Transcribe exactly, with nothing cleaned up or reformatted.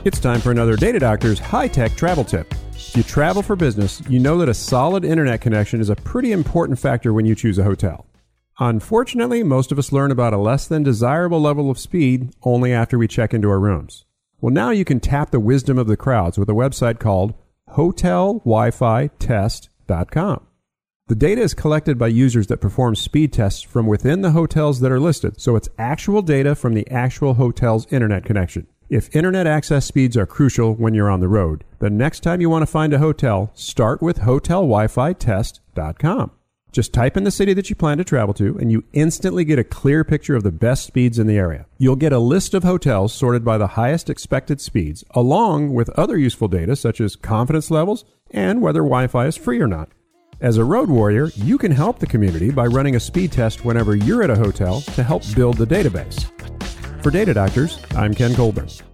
It's time for another Data Doctor's high-tech travel tip. If you travel for business, you know that a solid internet connection is a pretty important factor when you choose a hotel. Unfortunately, most of us learn about a less than desirable level of speed only after we check into our rooms. Well, now you can tap the wisdom of the crowds with a website called hotel wi fi test dot com. The data is collected by users that perform speed tests from within the hotels that are listed, so it's actual data from the actual hotel's internet connection. If internet access speeds are crucial when you're on the road, the next time you want to find a hotel, start with hotel wi fi test dot com. Just type in the city that you plan to travel to, and you instantly get a clear picture of the best speeds in the area. You'll get a list of hotels sorted by the highest expected speeds, along with other useful data such as confidence levels and whether Wi-Fi is free or not. As a road warrior, you can help the community by running a speed test whenever you're at a hotel to help build the database. For Data Doctors, I'm Ken Colburn.